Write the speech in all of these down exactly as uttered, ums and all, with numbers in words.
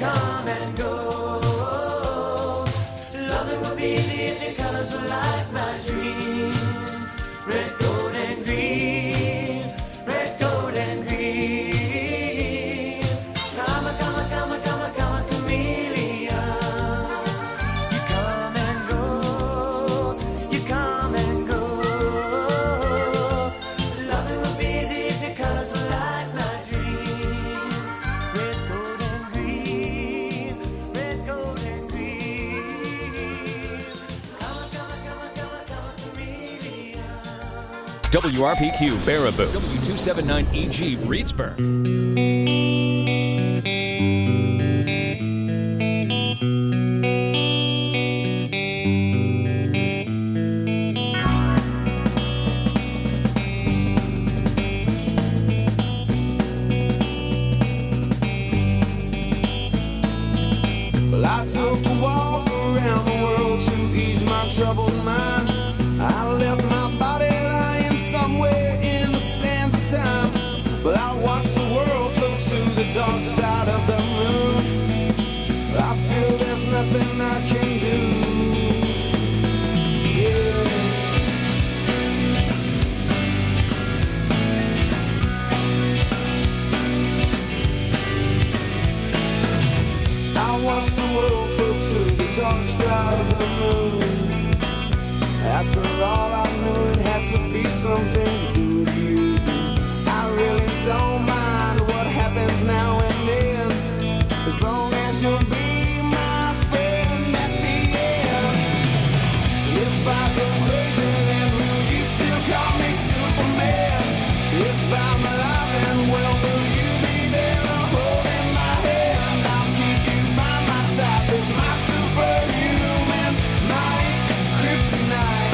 come and go. Loving would be easy if your colors were like my dream. Red, gold, and green. Red, gold, and green. Come a, come a, come a, come a, come a chameleon. You come and go. You come and go. Loving would be easy if your colors were like my dream. Red, gold, and green. Red, gold, and green. Come a, come a, come a, come a, come a chameleon. W R P Q Baraboo, W two seventy-nine E G Reedsburg. Well, I took a walk around the world to ease my troubled mind. I left my body lying somewhere in the sands of time. But I watched the world float to the dark side of the moon. I feel there's nothing I can do. Yeah. I watched the world float to the dark side of the moon. After all, I knew it had to be something to do with you. I really don't mind what happens now and then, as long as you'll be my friend at the end. If I go crazy, then will you still call me Superman? If I'm alive and well, will you be there holding my hand? I'll keep you by my side with my superhuman might, kryptonite.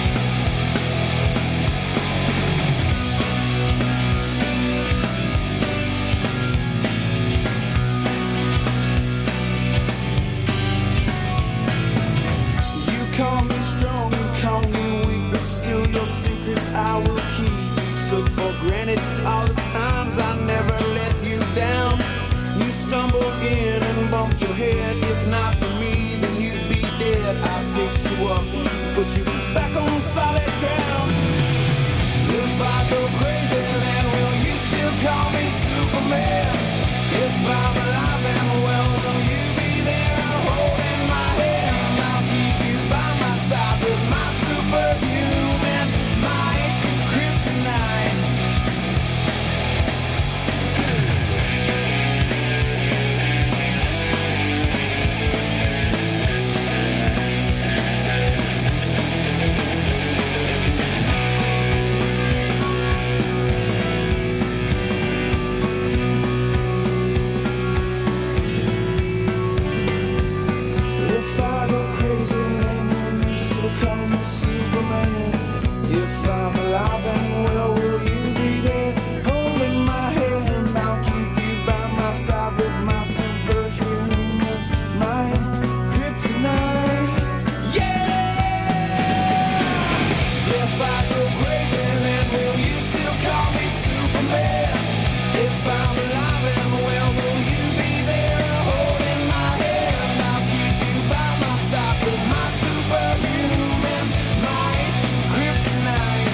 You call me strong, you call me weak, but still your secrets I will keep. You took for granted all the times I never let you down. You stumbled in and bumped your head. If not for me, then you'd be dead. I picked you up, put you back on solid ground. If I go crazy, then will you still call me Superman? If I'm alive and well, will you be there holding my hand? I'll keep you by my side with my superhuman might, kryptonite. If I go crazy, then will you still call me Superman? If I'm alive and well, will you be there holding my hand? I'll keep you by my side with my superhuman mind, kryptonite. Yeah! If I go crazy, then will you still call me Superman? If I'm alive and well, will you be there holding my hand? I'll keep you by my side with my superhuman might, kryptonite.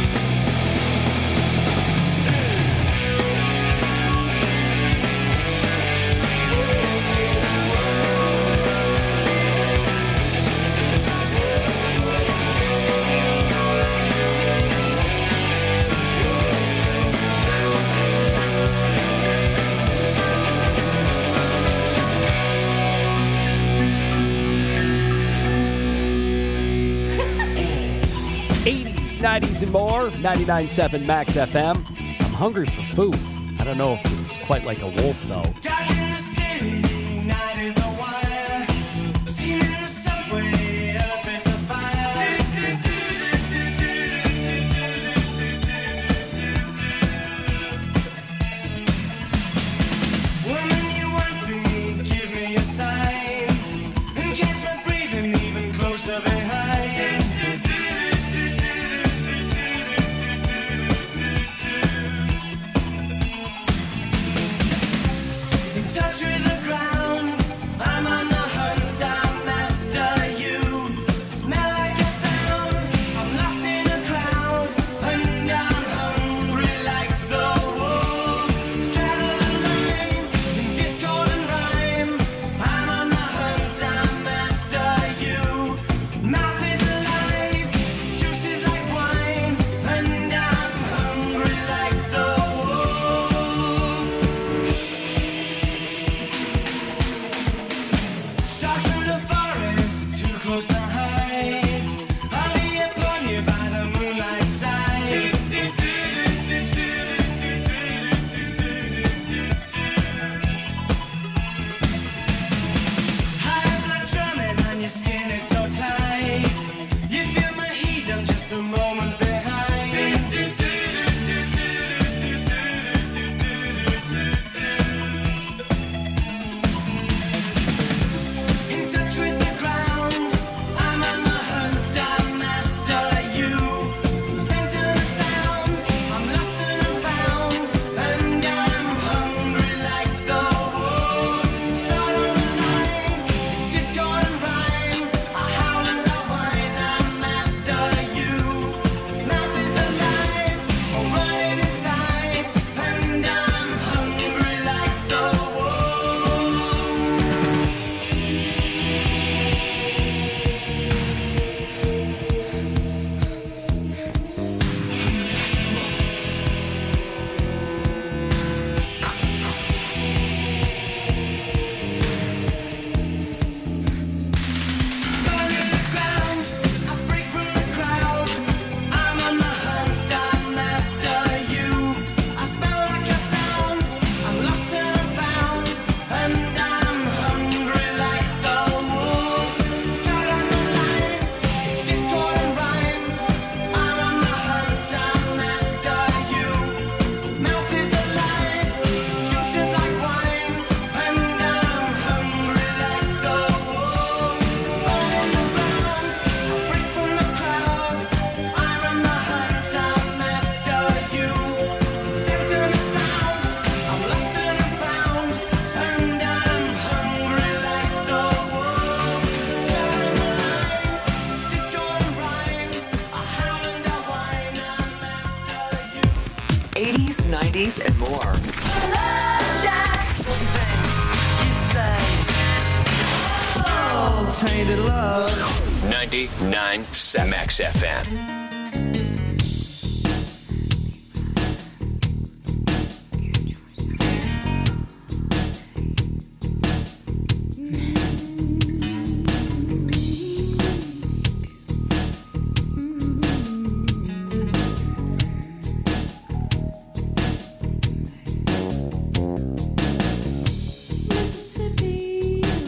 eighties, nineties, and more. ninety-nine point seven Max F M. I'm hungry for food. I don't know if it's quite like a wolf, though. Dark in the city, night is a wire. Steam in the subway, earth is a fire. Woman, you want me, give me a sign. And catch my breathing even closer behind. In touch with the ground. eighties and more. Love Shack. You say, oh, tainted love. ninety-nine point seven Max F M.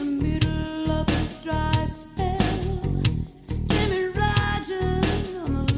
On the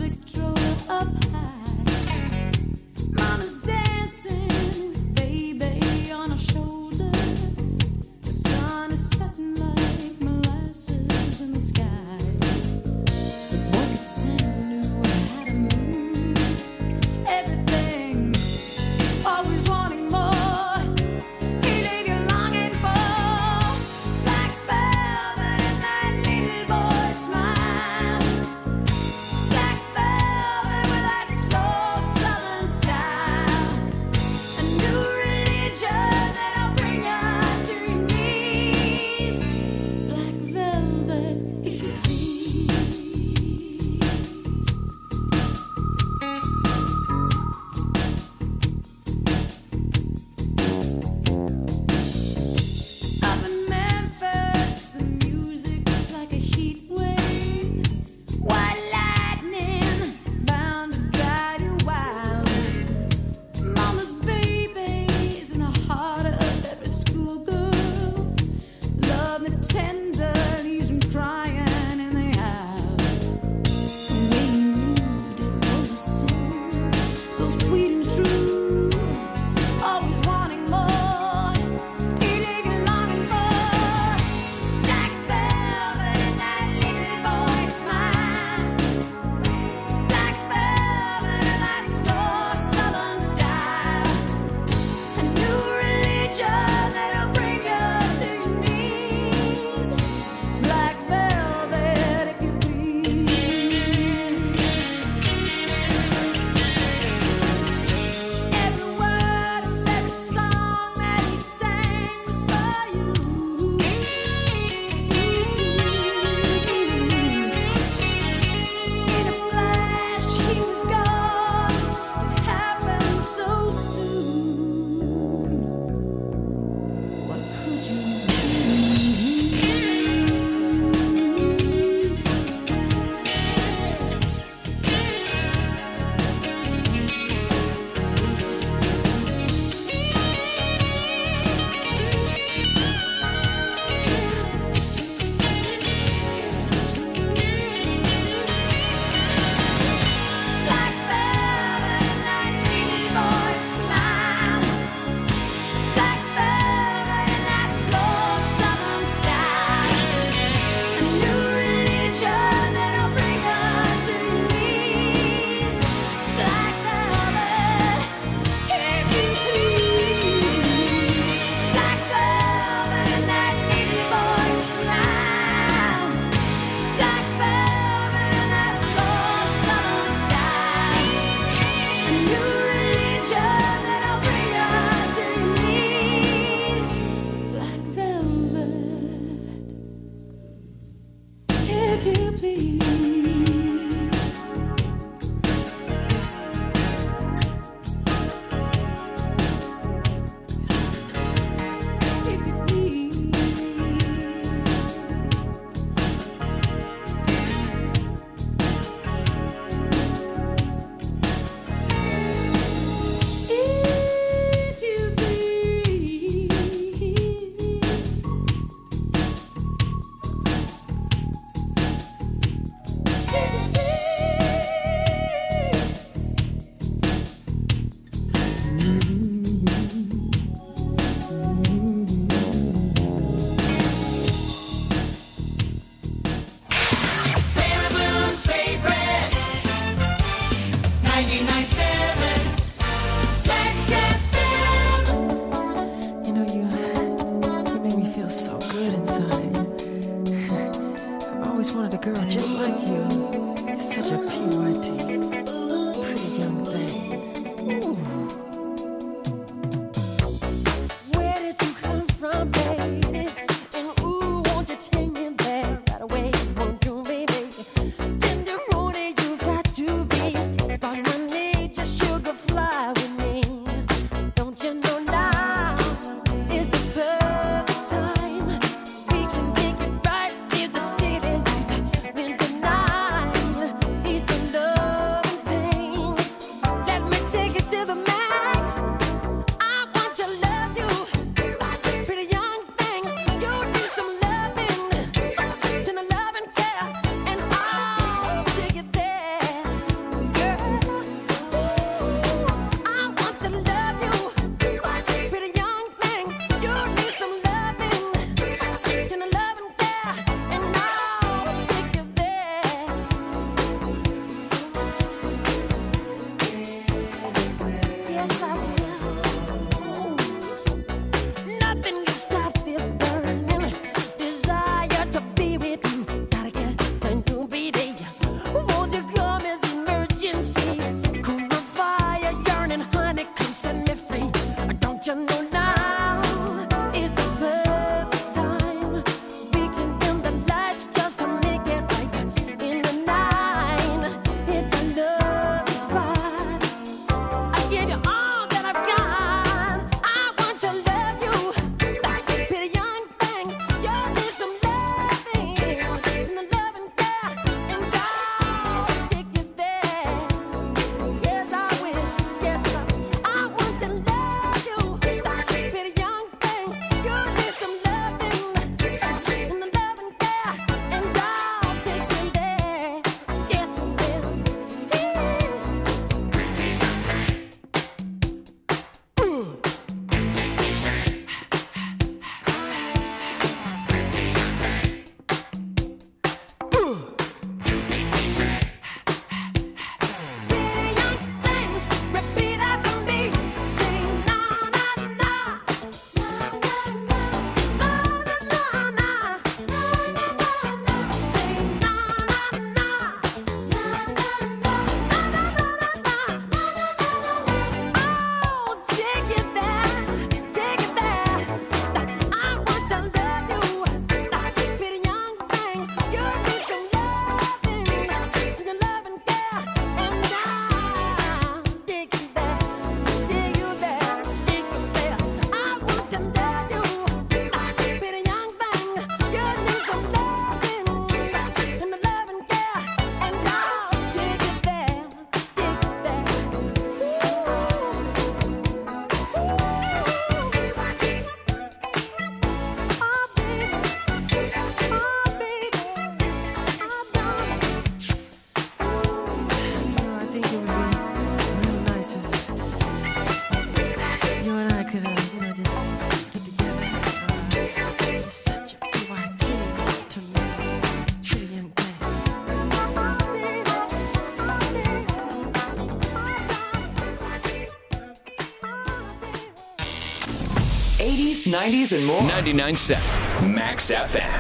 eighties, nineties, and more. ninety-nine point seven Max F M.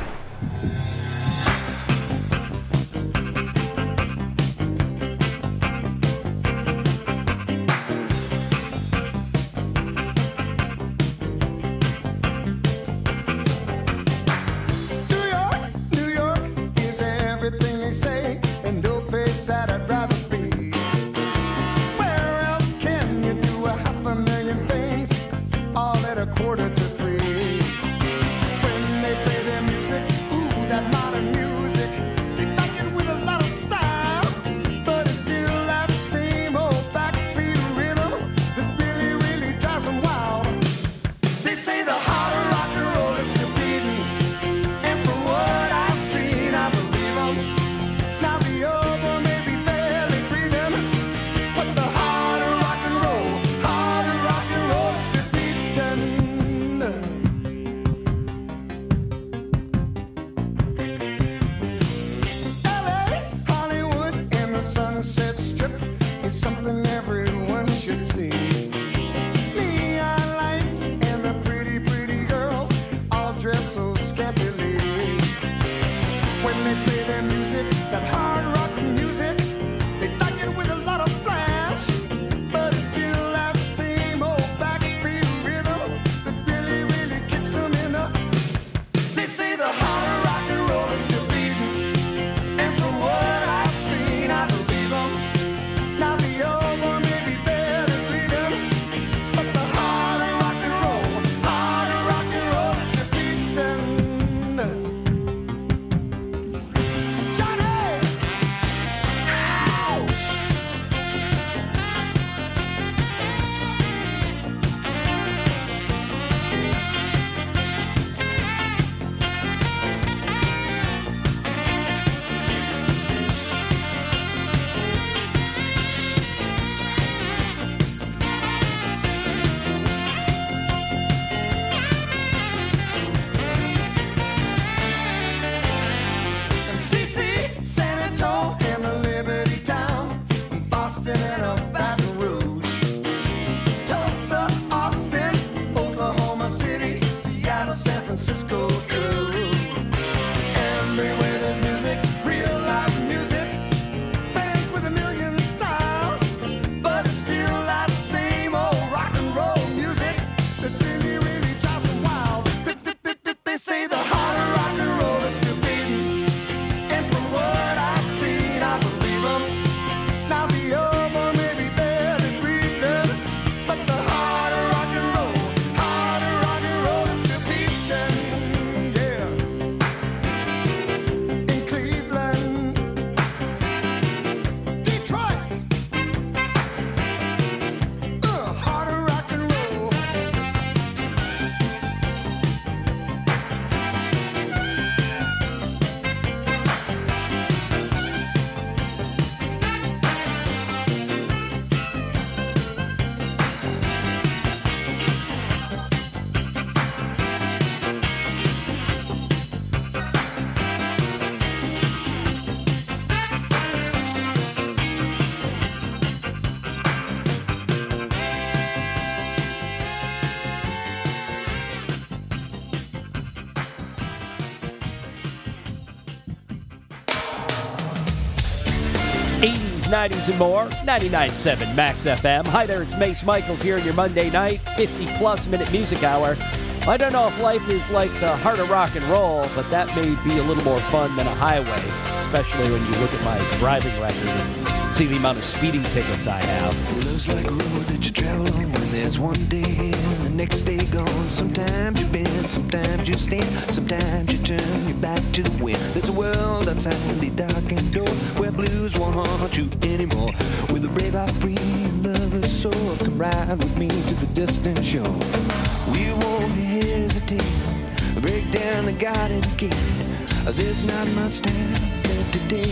eighties, nineties, and more. ninety-nine point seven Max F M. Hi there, it's Mace Michaels here in your Monday night, fifty-plus minute music hour. I don't know if life is like the heart of rock and roll, but that may be a little more fun than a highway, especially when you look at my driving record and see the amount of speeding tickets I have. Love's like a road that you travel on when there's one day and the next day gone. Sometimes you bend, sometimes you stand, sometimes you turn your back to the wind. There's a world outside the darkened door where blues won't haunt you anymore. With a brave heart free and lover's soul, come ride with me to the distant shore. We won't hesitate, break down the garden gate. There's not much time left today.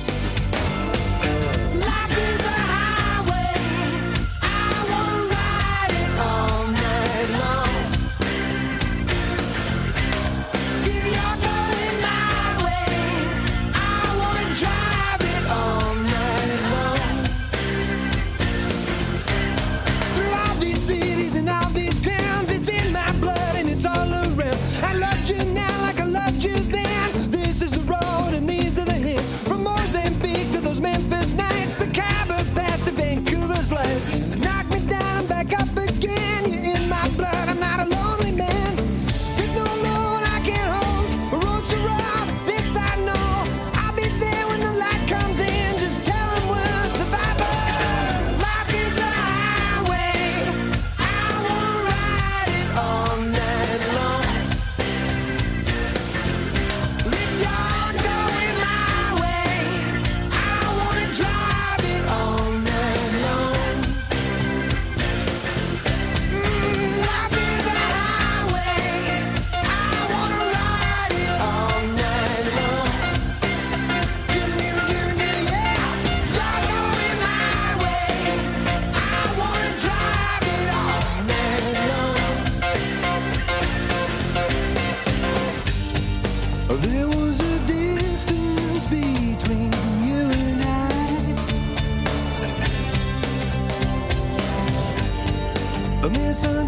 Life is a highway, I wanna ride it all night long. If you're going my way, I wanna drive it all night long. Through all these cities and all these towns, it's in my blood.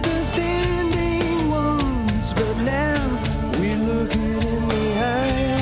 understanding once, but now we're looking in the eye.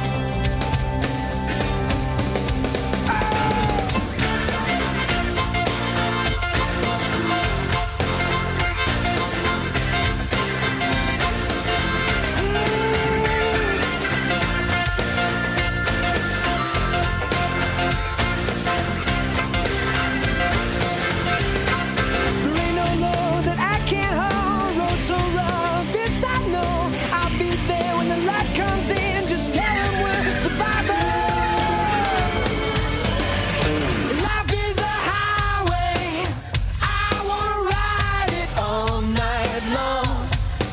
There ain't no road that I can't hold, road so rough, this I know. I'll be there when the light comes in, just tell 'em we're survivors. Life is a highway, I wanna ride it all night long.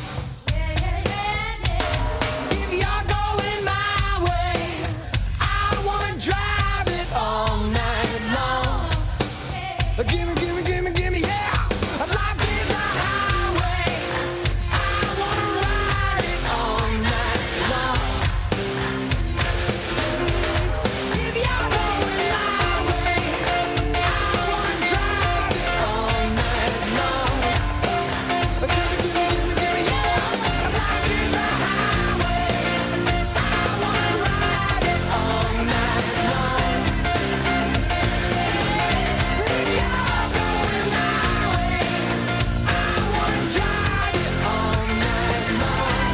If you're going my way, I wanna drive it all night long. Gimme, gimme, gimme, gimme, yeah. Life is a highway, I wanna ride it all night long. If you're going my way, I wanna drive it all night long. Gimme, gimme, gimme, gimme, yeah. Life is a highway, I wanna ride it all night long. If you're going my way, I wanna drive it all night long.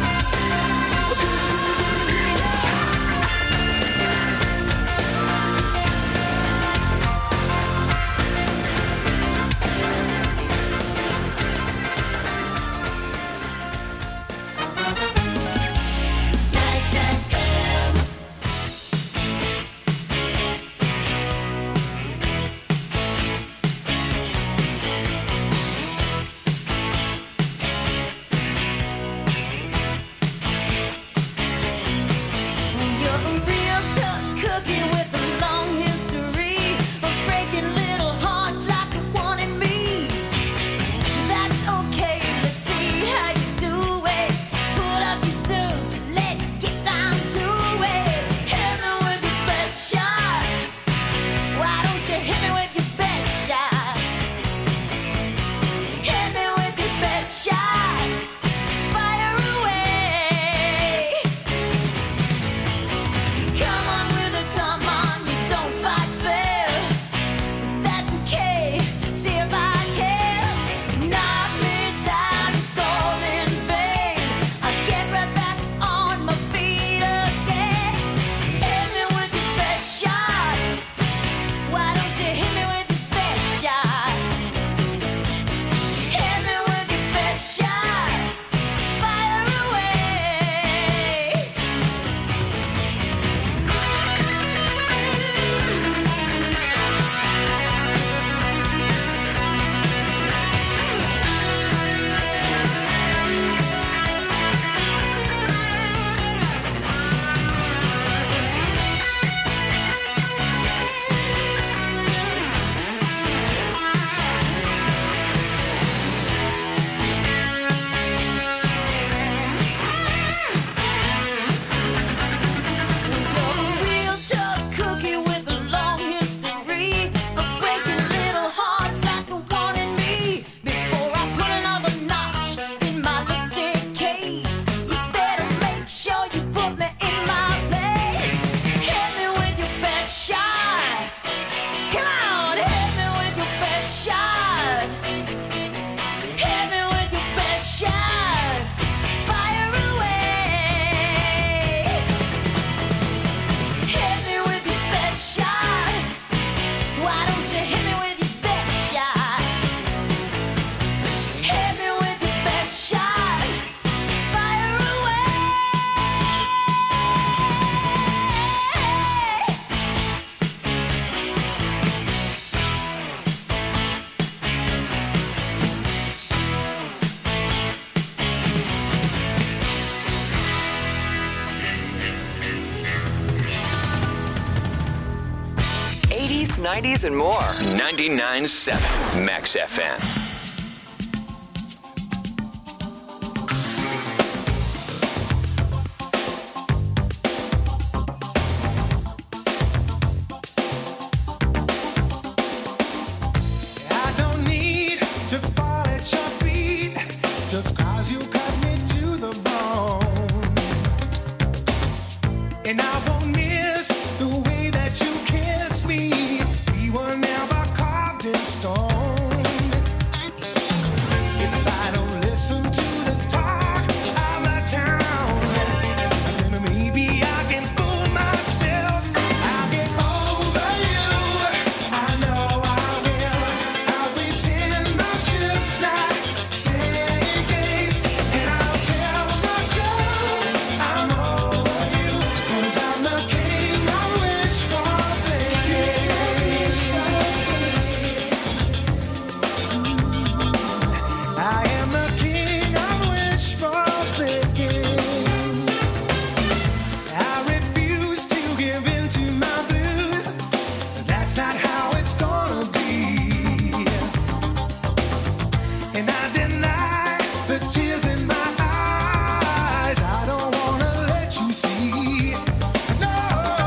You're a real tough cookie with a long history of breaking little hearts like the one in me. That's okay, let's see how you do it. Put up your dues, let's get down to it. Hit me with your best shot. Why don't you hit me with your best shot? Hit me with your best shot. Fire away. Come on with it, come on, you don't fight fair. But that's okay, see if I care. Knock me down, it's all in vain. I get right back on my feet again. Hit me with your best shot. Why don't you hit me with your best shot? Hit me with your best shot. Fire away. You're a real tough cookie with a long history of breaking little hearts like the one in me. Before I put another notch in my lipstick case, you better make sure you put me in my place. Hit me with your best shot. Come on, hit me with your best shot. Hit me with your best shot. Fire away. Hit me with your best shot. Why don't you hit me with your best shot? Hit me with your best shot. Fire away. eighties, nineties, and more. ninety-nine point seven Max F M. I don't need to fall at your feet. just 'cause you cut me to the bone. And I won't miss the way that you kiss me. We were never carved in stone. If I don't listen to the talk of the town, then maybe I can fool myself. I'll get over you. I know I will. I'll pretend my ship's not sinking, and I'll tell myself I'm over you, 'cause I'm the king I wish for thinking. I am the king I wish for thinking. I refuse to give in to my blues. That's not how it's gonna be. And I deny the tears in my eyes. I don't wanna let you see, no,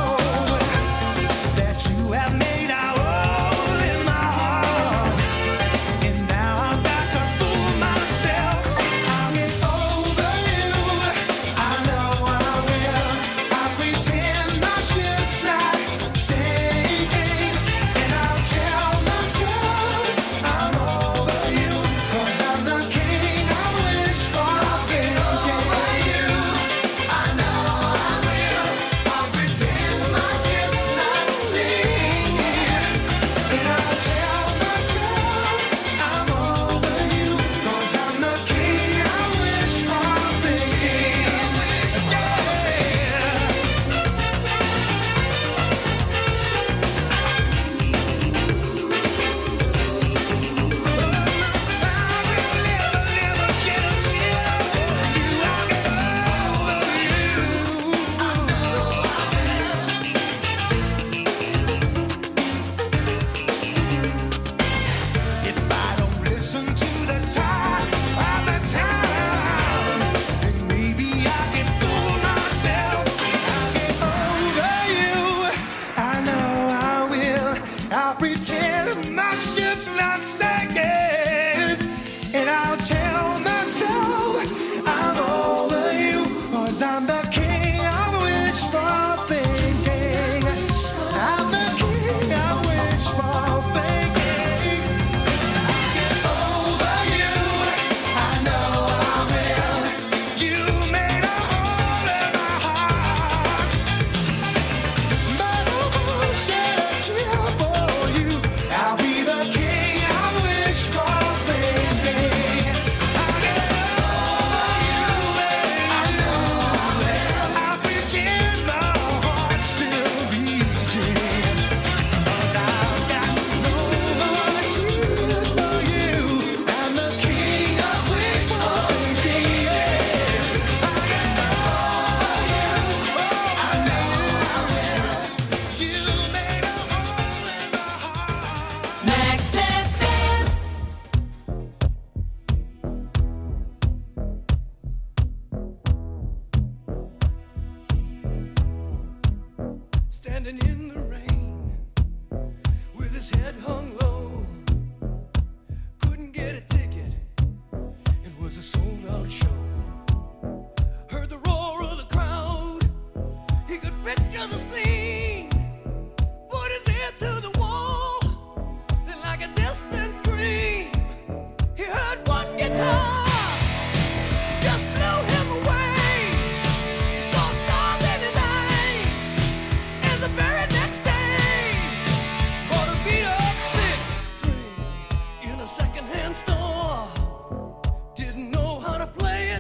that you have made a hole in my heart. And now I've got to fool myself. I'll get over you. I know I will. I pretend my ship's not sinking, and I'll tell myself I'm over you, 'cause I'm the king I wish for thinking. I know I will. I'll pretend my ship's not sinking, and I'll tell myself I'm over you, 'cause I'm the king I wish for thinking. If I don't listen to the talk of the town, then maybe I can fool myself. I'll get over you. I know I will. I'll pretend my ship's not sinking, and I'll tell myself I'm over you, 'cause I'm the king I wish for thinking. I'm the king I wish for thinking. Over you, I know I will. You made a hole in my heart, but I won't shed a tear for you. I'll be the king I wish for thinking. I'll get over you, I know I will. I'll pretend my heart's still beating, 'cause I've got no more tears for you. I'm the king I wish for thinking. I'll get over you, oh, I know I will. You made a hole in my heart. Max F M. Standing in the rain with his head hung low, couldn't get a ticket, it was a sold out show. Heard the roar of the crowd, he could picture the scene, put his ear to the wall, then like a distant scream, he heard one guitar, just blew him away. Saw stars in his eyes, and the very next day, bought a beat up six string in a secondhand store. Didn't know how to play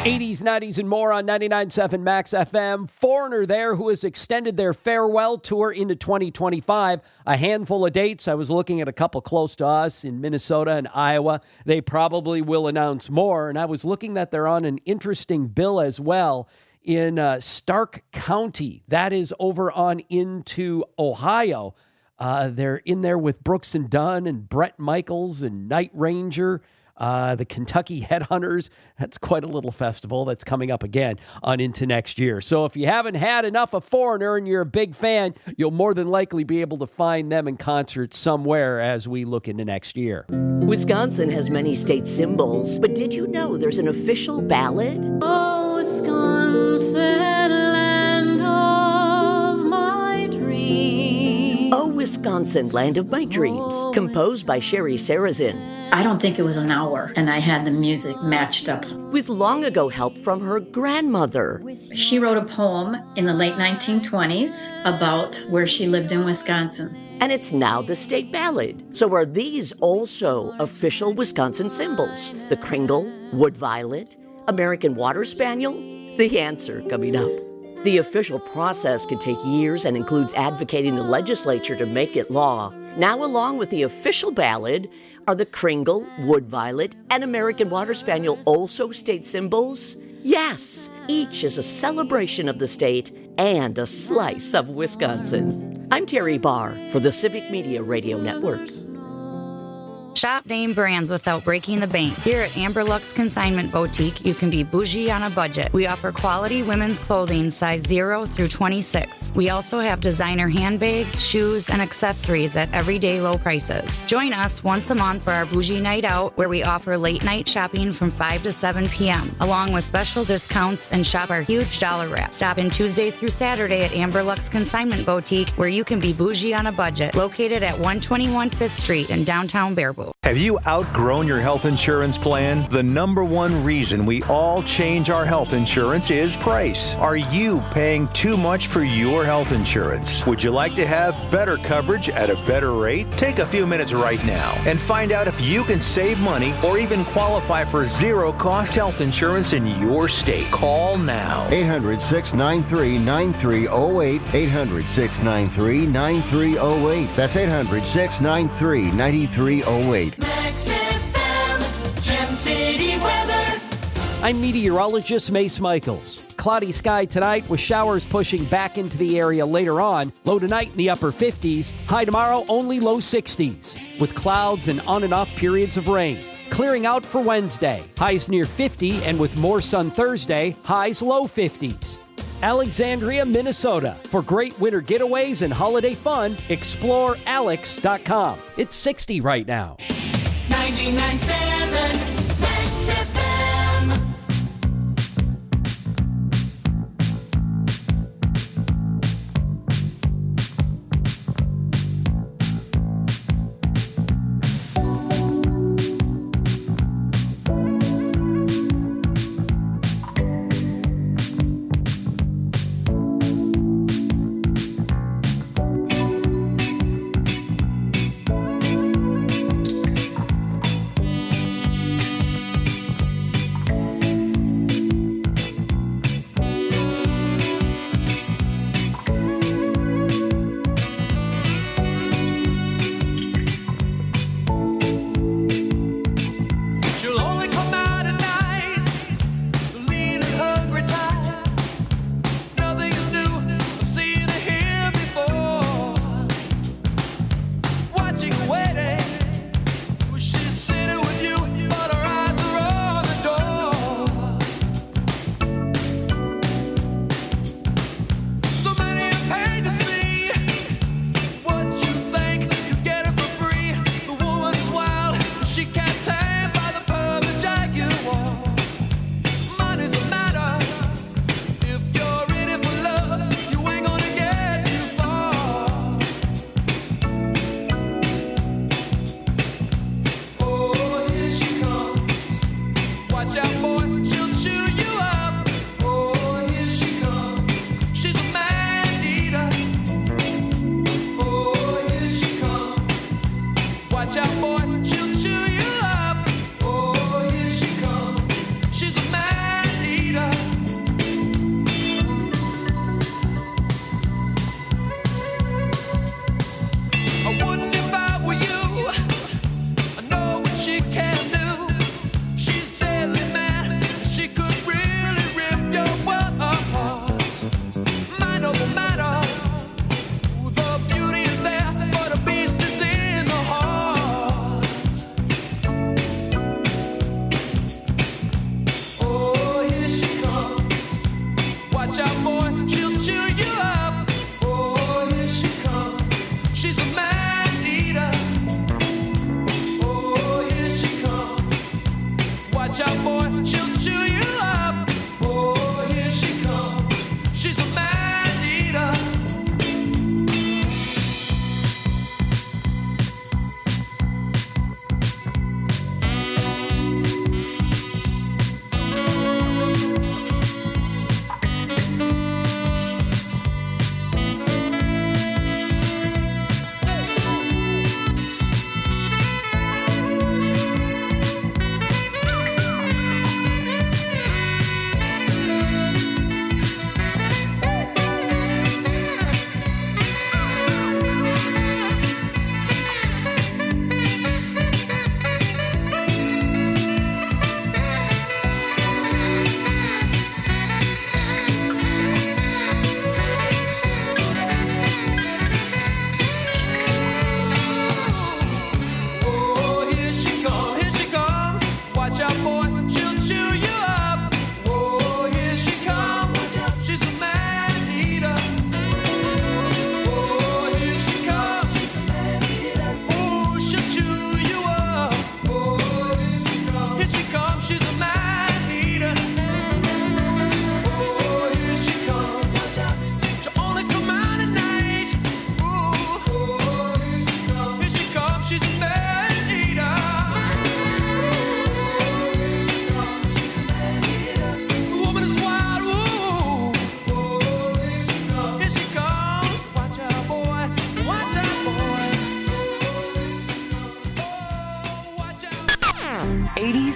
eighties, nineties, and more on ninety-nine point seven Max F M. Foreigner there who has extended their farewell tour into twenty twenty-five. A handful of dates. I was looking at a couple close to us in Minnesota and Iowa. They probably will announce more. And I was looking that they're on an interesting bill as well in uh, Stark County. That is over on into Ohio. Uh, they're in there with Brooks and Dunn and Bret Michaels and Night Ranger. Uh, the Kentucky Headhunters. That's quite a little festival that's coming up again on into next year. So if you haven't had enough of Foreigner and you're a big fan, you'll more than likely be able to find them in concert somewhere as we look into next year. Wisconsin has many state symbols, but did you know there's an official ballad? Oh, Wisconsin, land of my dreams. Oh, Wisconsin, land of my dreams, composed by Sherry Sarazin. I don't think it was an hour, and I had the music matched up. With long ago help from her grandmother. She wrote a poem in the late nineteen twenties about where she lived in Wisconsin. And it's now the state ballad. So are these also official Wisconsin symbols? The Kringle, Wood Violet, American Water Spaniel? The answer coming up. The official process can take years and includes advocating the legislature to make it law. Now, along with the official ballad, are the Kringle, Wood Violet, and American Water Spaniel also state symbols? Yes, each is a celebration of the state and a slice of Wisconsin. I'm Terry Barr for the Civic Media Radio Network. Shop name brands without breaking the bank. Here at Amber Lux Consignment Boutique, you can be bougie on a budget. We offer quality women's clothing size zero through twenty-six. We also have designer handbags, shoes, and accessories at everyday low prices. Join us once a month for our Bougie Night Out, where we offer late night shopping from five to seven p.m., along with special discounts, and shop our huge dollar wrap. Stop in Tuesday through Saturday at Amber Lux Consignment Boutique, where you can be bougie on a budget. Located at one twenty-one Fifth Street in downtown Baraboo. Have you outgrown your health insurance plan? The number one reason we all change our health insurance is price. Are you paying too much for your health insurance? Would you like to have better coverage at a better rate? Take a few minutes right now and find out if you can save money or even qualify for zero-cost health insurance in your state. Call now. eight hundred, six nine three, nine three zero eight. eight hundred, six nine three, nine three zero eight. That's eight hundred, six nine three, nine three zero eight. Max F M, Gem City weather. I'm meteorologist Mace Michaels. Cloudy sky tonight with showers pushing back into the area later on. Low tonight in the upper fifties. High tomorrow only low sixties with clouds and on and off periods of rain. Clearing out for Wednesday. Highs near fifty and with more sun Thursday. Highs low fifties. Alexandria, Minnesota. For great winter getaways and holiday fun, explore alex dot com. It's sixty right now. ninety-nine point seven Max F M.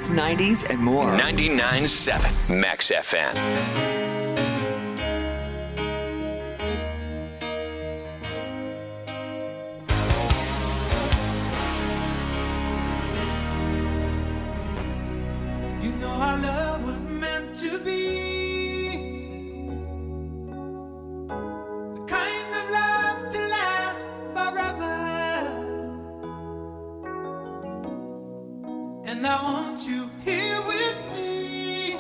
eighties, nineties, and more. ninety-nine point seven Max F M. You know our love was meant to be the kind of love to last forever. And I want you here with me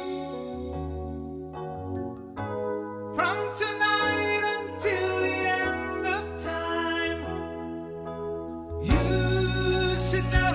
from tonight until the end of time. You should know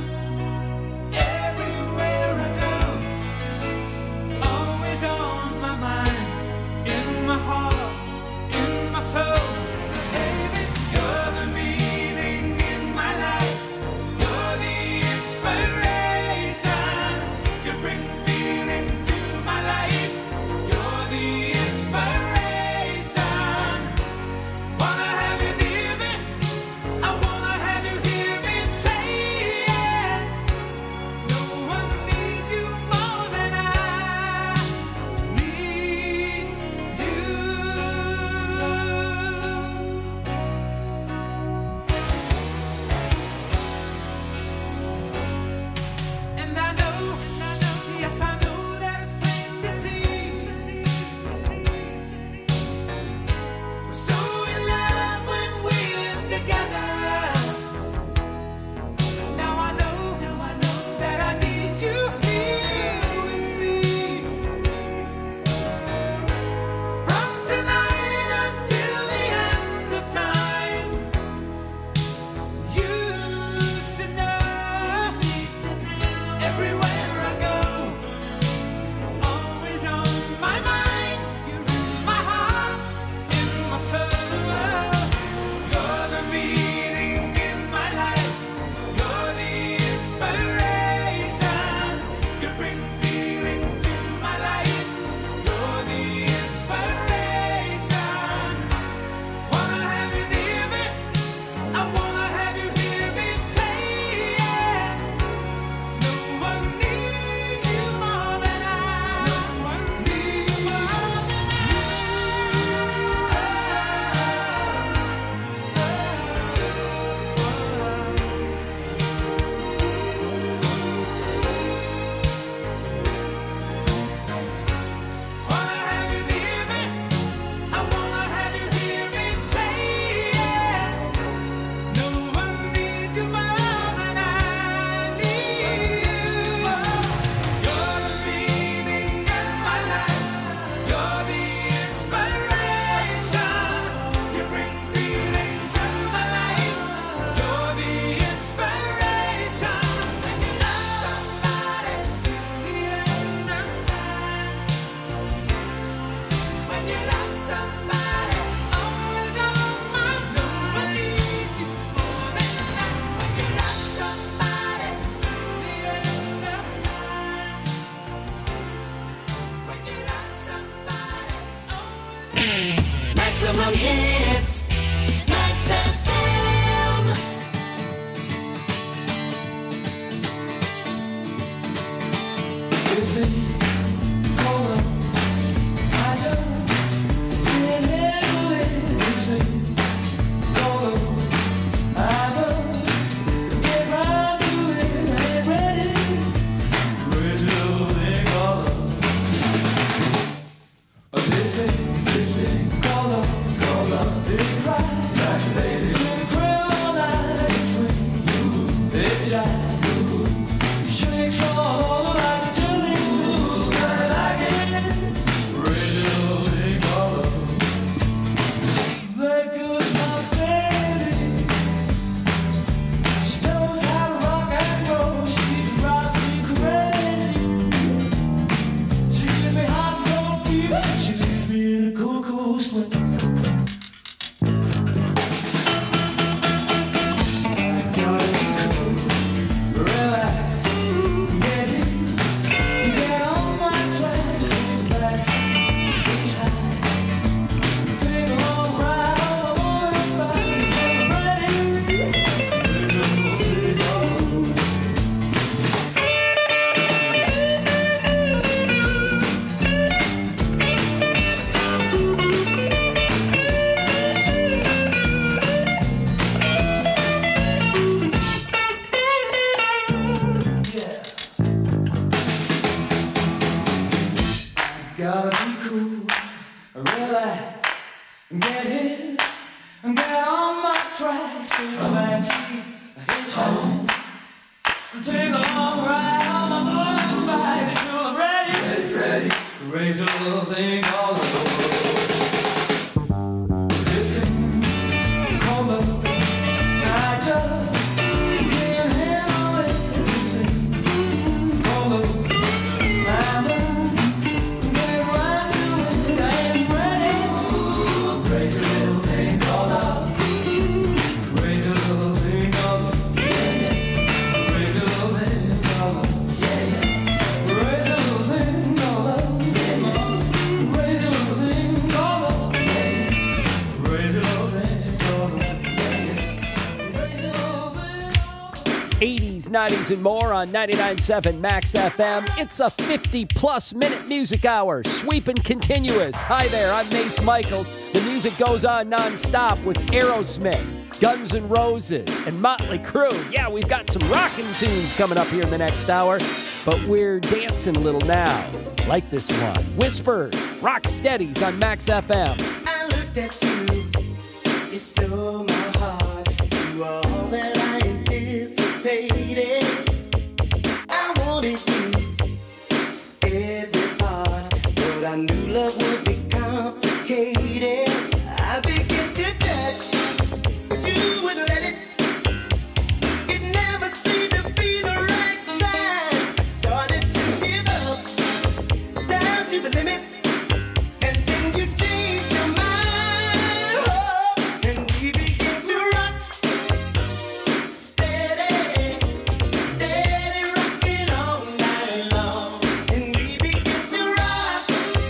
everywhere I go, always on my mind, in my heart, in my soul. Baby, you're the meaning in my life. You're the inspiration. You bring feeling to my life. You're the inspiration. Wanna have you near me. I wanna have you hear me say it. No one needs you more than I need you. And I know, yes I know that it's plain to see. We're so in love when we're together. Now I know, now I know that I need you here with me. From tonight until the end of time. You should know everywhere I go, always on my mind. You're in my heart, in my soul. You're the meaning in my life. You're the inspiration. You bring feeling to my life. You're the inspiration. Wanna have you near me. I wanna have you hear me say it. No one needs you more than I. No one needs you more than Wanna have you near me. I wanna have you hear me say it. No one needs you more than I need you. You're the meaning in my life. You're the inspiration. You bring feeling to my life. You're the inspiration. When you love somebody till the end of time. When you love somebody, always on my mind. No one needs you more than that. When you love somebody till the end of time. When you love somebody, always. Maximum hits, Max F M. Is it cold? I just can't handle it. Is it cold? I just get right to it. Ain't ready. Is it cold? This thing, this thing, color, color, is right. Like a lady in a crib all night. It swings, it jives, shakes all over like a jelly. Ooh, kinda like it. Original in color. There goes my baby. She knows how to rock and roll. She drives me crazy. She gives me hot and cold fever. She leaves me in a cool, cool sweat. Gotta be cool, really get hit, get on my tracks, take a backseat, hitchhike, take a long ride on my motorbike until I'm ready, ready, ready, raise a little thing all over. This thing called love, I just can't handle it. This thing called love, I just eighties, nineties, and more on ninety-nine point seven Max F M. It's a fifty-plus minute music hour, sweeping continuous. Hi there, I'm Mace Michaels. The music goes on nonstop with Aerosmith, Guns N' Roses, and Motley Crue. Yeah, we've got some rockin' tunes coming up here in the next hour, but we're dancing a little now, like this one. Whisper, Rock Steadies on Max F M. I looked at you, you stole my heart. You are all that I anticipated. I wanted you, every part, but I knew love would be complicated. I began to touch, but you wouldn't let it. It never seemed to be the right time. I started to give up, down to the limit. And then you changed your mind, oh, and we began to rock. Steady, steady rocking all night long. And we began to rock.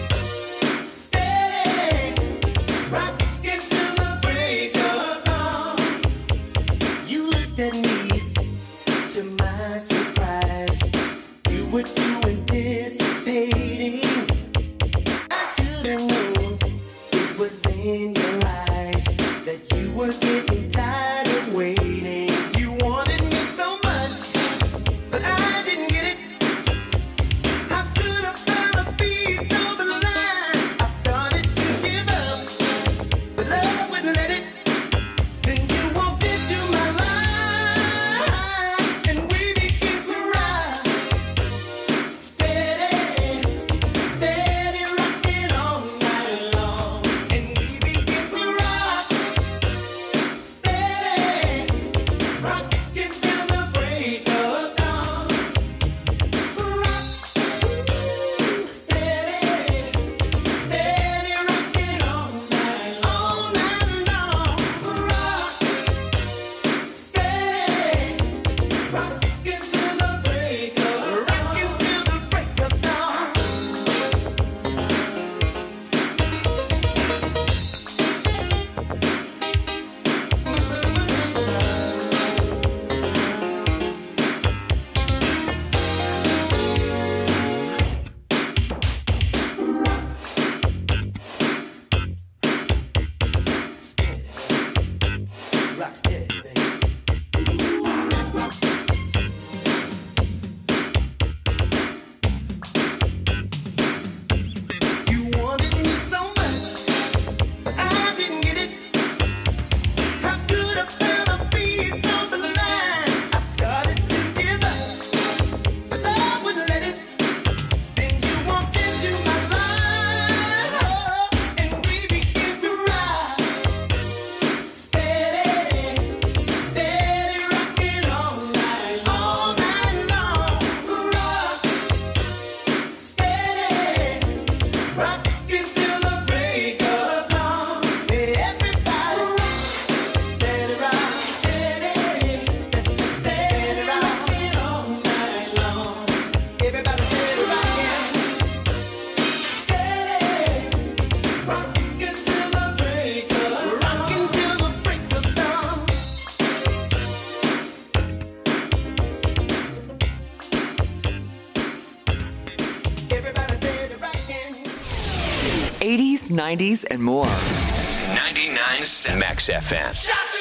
Steady, rocking till the break of dawn. You looked at me, to my surprise. You were too anticipating. I should have known it was in your eyes that you were getting tired of waiting. You wanted me so much, but I didn't get it. How could I find a piece of the line? I started to give up, but love wouldn't let it. Then you walked into my life, and we began to ride. Steady, steady rocking all night long. And we began to rock. Steady, rocking till the break of dawn. Rock, steady, steady rocking all night, all night long. Rock, steady, rocking till the break of, rocking till the break of dawn. Rock steady, baby. You wanted me so much, but I didn't get it. How could I find a piece of the line? I started to give up, but love wouldn't let it. Then you walked into my life, oh, and we began to ride. Steady, steady rocking all night, all night long. Rock, steady, rocking till the break of dawn. Everybody rock, steady rock, steady, steady, steady rocking all night long. Everybody steady rocking, steady, rocking till the break of, rocking till the break of dawn. Everybody steady rocking. eighties, nineties, and more. ninety-nine point seven Max F M. Shout